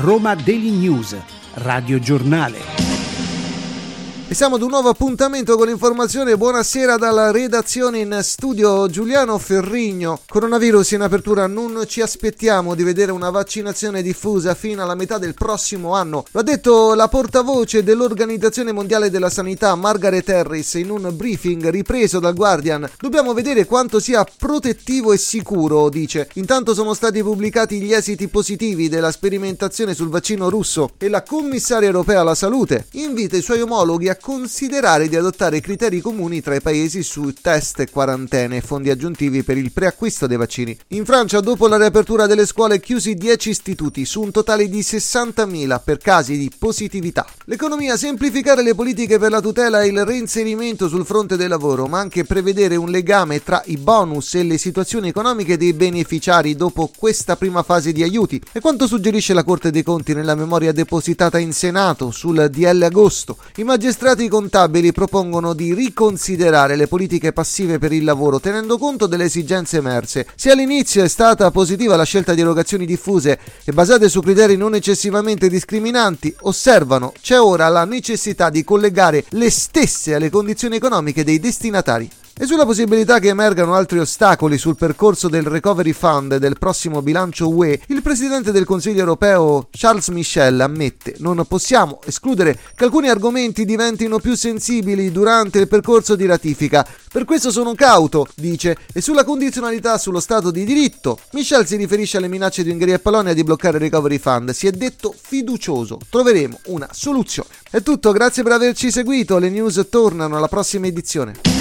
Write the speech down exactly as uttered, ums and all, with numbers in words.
Roma Daily News, Radio Giornale. E siamo ad un nuovo appuntamento con l'informazione. Buonasera dalla redazione, in studio Giuliano Ferrigno. Coronavirus in apertura, non ci aspettiamo di vedere una vaccinazione diffusa fino alla metà del prossimo anno. Lo ha detto la portavoce dell'Organizzazione Mondiale della Sanità, Margaret Harris, in un briefing ripreso dal Guardian. Dobbiamo vedere quanto sia protettivo e sicuro, dice. Intanto sono stati pubblicati gli esiti positivi della sperimentazione sul vaccino russo e la commissaria europea alla salute invita i suoi omologhi a considerare di adottare criteri comuni tra i paesi su test, quarantene e fondi aggiuntivi per il preacquisto dei vaccini. In Francia, dopo la riapertura delle scuole, chiusi dieci istituti su un totale di sessantamila per casi di positività. L'economia: semplificare le politiche per la tutela e il reinserimento sul fronte del lavoro, ma anche prevedere un legame tra i bonus e le situazioni economiche dei beneficiari dopo questa prima fase di aiuti. E quanto suggerisce la Corte dei Conti nella memoria depositata in Senato sul D L agosto. I magistrati I contabili propongono di riconsiderare le politiche passive per il lavoro, tenendo conto delle esigenze emerse. Se all'inizio è stata positiva la scelta di erogazioni diffuse e basate su criteri non eccessivamente discriminanti, osservano c'è ora la necessità di collegare le stesse alle condizioni economiche dei destinatari. E sulla possibilità che emergano altri ostacoli sul percorso del Recovery Fund del prossimo bilancio U E, il presidente del Consiglio europeo Charles Michel ammette: non possiamo escludere che alcuni argomenti diventino più sensibili durante il percorso di ratifica. Per questo sono cauto, dice. E sulla condizionalità sullo Stato di diritto, Michel si riferisce alle minacce di Ungheria e Polonia di bloccare il Recovery Fund. Si è detto fiducioso: troveremo una soluzione. È tutto, grazie per averci seguito. Le news tornano alla prossima edizione.